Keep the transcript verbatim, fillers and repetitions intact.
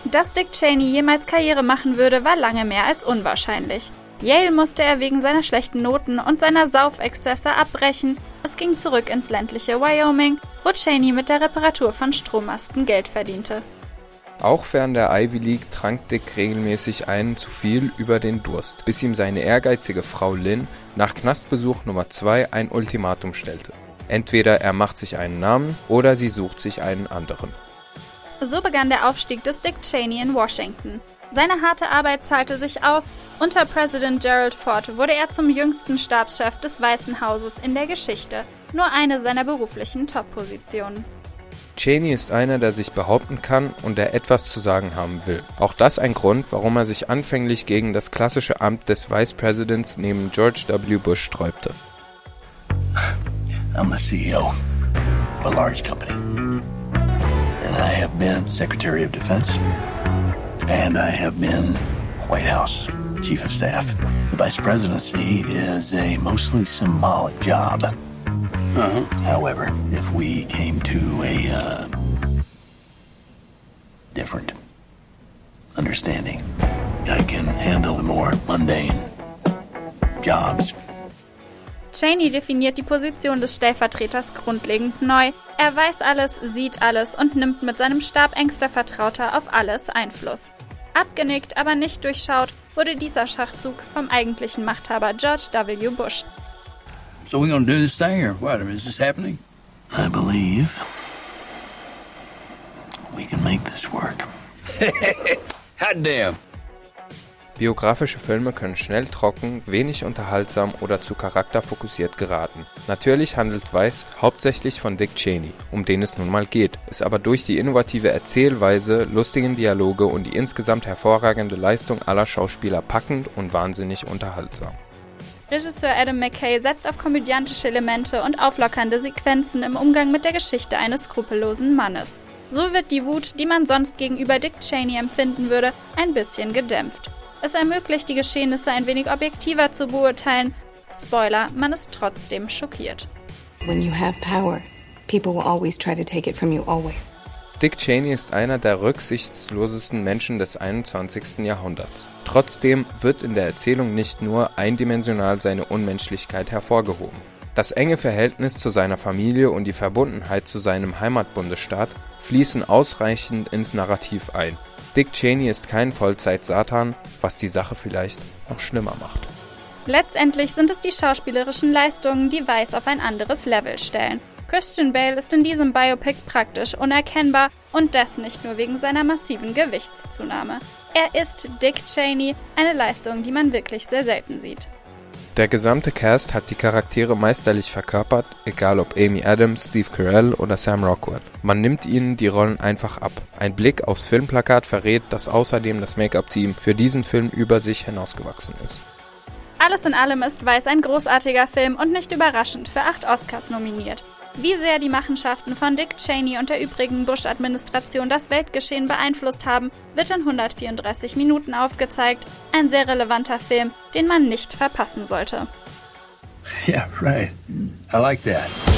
Dass Dick Cheney jemals Karriere machen würde, war lange mehr als unwahrscheinlich. Yale musste er wegen seiner schlechten Noten und seiner Saufexzesse abbrechen. Es ging zurück ins ländliche Wyoming, wo Cheney mit der Reparatur von Strommasten Geld verdiente. Auch während der Ivy League trank Dick regelmäßig einen zu viel über den Durst, bis ihm seine ehrgeizige Frau Lynn nach Knastbesuch Nummer zwei ein Ultimatum stellte. Entweder er macht sich einen Namen oder sie sucht sich einen anderen. So begann der Aufstieg des Dick Cheney in Washington. Seine harte Arbeit zahlte sich aus. Unter Präsident Gerald Ford wurde er zum jüngsten Stabschef des Weißen Hauses in der Geschichte, nur eine seiner beruflichen Top-Positionen. Cheney ist einer, der sich behaupten kann und der etwas zu sagen haben will. Auch das ein Grund, warum er sich anfänglich gegen das klassische Amt des Vice Presidents neben George W. Bush sträubte. I'm the C E O of a large company. And I have been Secretary of Defense. And I have been White House Chief of Staff. The Vice Presidency is a mostly symbolic job. Uh-huh. However, if we came to a uh, different understanding, I can handle the more mundane jobs. Cheney definiert die Position des Stellvertreters grundlegend neu. Er weiß alles, sieht alles und nimmt mit seinem Stab engster Vertrauter auf alles Einfluss. Abgenickt, aber nicht durchschaut, wurde dieser Schachzug vom eigentlichen Machthaber George W. Bush. So we're gonna do this thing, or what? I mean, is this happening? I believe we can make this work. Hot damn. Biografische Filme können schnell trocken, wenig unterhaltsam oder zu charakterfokussiert geraten. Natürlich handelt Vice hauptsächlich von Dick Cheney, um den es nun mal geht, ist aber durch die innovative Erzählweise, lustigen Dialoge und die insgesamt hervorragende Leistung aller Schauspieler packend und wahnsinnig unterhaltsam. Regisseur Adam McKay setzt auf komödiantische Elemente und auflockernde Sequenzen im Umgang mit der Geschichte eines skrupellosen Mannes. So wird die Wut, die man sonst gegenüber Dick Cheney empfinden würde, ein bisschen gedämpft. Es ermöglicht, die Geschehnisse ein wenig objektiver zu beurteilen. Spoiler, man ist trotzdem schockiert. When you have power, people will always try to take it from you, always. Dick Cheney ist einer der rücksichtslosesten Menschen des einundzwanzigsten Jahrhunderts. Trotzdem wird in der Erzählung nicht nur eindimensional seine Unmenschlichkeit hervorgehoben. Das enge Verhältnis zu seiner Familie und die Verbundenheit zu seinem Heimatbundesstaat fließen ausreichend ins Narrativ ein. Dick Cheney ist kein Vollzeit-Satan, was die Sache vielleicht noch schlimmer macht. Letztendlich sind es die schauspielerischen Leistungen, die Vice auf ein anderes Level stellen. Christian Bale ist in diesem Biopic praktisch unerkennbar und das nicht nur wegen seiner massiven Gewichtszunahme. Er ist Dick Cheney, eine Leistung, die man wirklich sehr selten sieht. Der gesamte Cast hat die Charaktere meisterlich verkörpert, egal ob Amy Adams, Steve Carell oder Sam Rockwell. Man nimmt ihnen die Rollen einfach ab. Ein Blick aufs Filmplakat verrät, dass außerdem das Make-up-Team für diesen Film über sich hinausgewachsen ist. Alles in allem ist Vice ein großartiger Film und nicht überraschend für acht Oscars nominiert. Wie sehr die Machenschaften von Dick Cheney und der übrigen Bush-Administration das Weltgeschehen beeinflusst haben, wird in hundertvierunddreißig Minuten aufgezeigt. Ein sehr relevanter Film, den man nicht verpassen sollte. Yeah, right. I like that.